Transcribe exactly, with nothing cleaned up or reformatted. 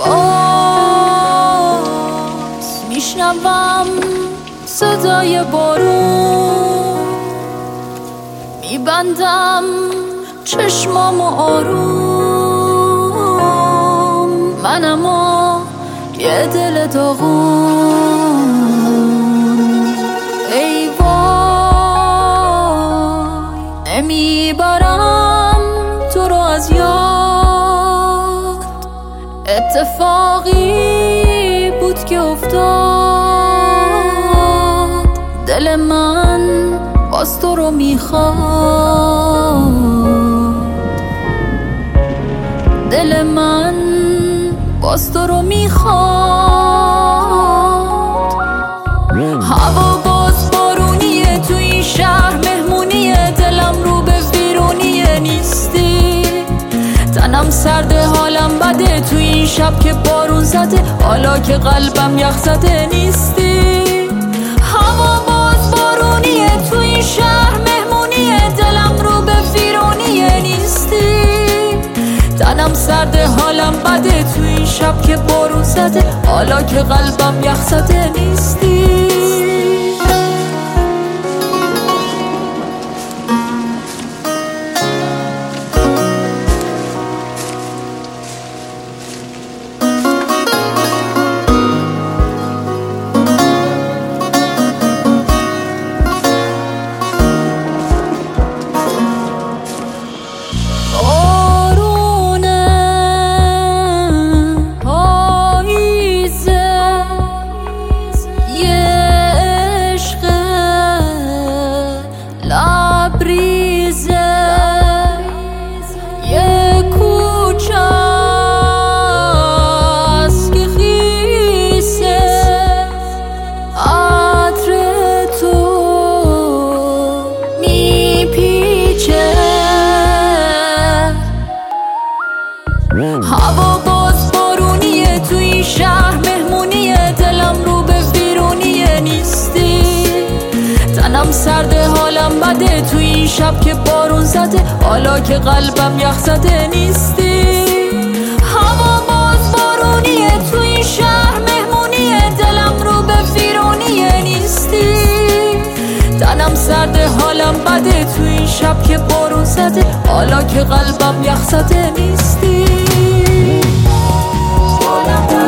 باز میشنوم صدای بارون، میبندم چشمامو آروم، من اما یه دل داغون. ای وای نمیبرم تو رو از یاد، اتفاقی بود که افتاد، دل من باز تو رو میخواد، دل من باز تو رو میخواد. هوا باز بارونیه، تو این شهر مهمونیه، دلم رو به ویرونیه نیستی، تنم سرده حالم بده، تو این شب که بارون زده حالا که قلبم یخ زده نیستی. هوا باز بارونیه، تو این شهر مهمونیه، دلم رو به ویرونیه نیستی، تنم سرده حالم بده، تو این شب که بارون زده حالا که قلبم یخ زده نیستی. هوا باز بارونیه، تو این شهر مهمونیه، دلم رو به ویرونیه نیستی، تنم سرده حالم بده، تو این شب که بارون زده حالا که قلبم یخ زده نیستی. هوا باز بارونیه، تو این شهر مهمونیه، دلم رو به ویرونیه نیستی، تنم سرده حالم بده، تو این شب که بارون زده حالا که قلبم یخ زده نیستی.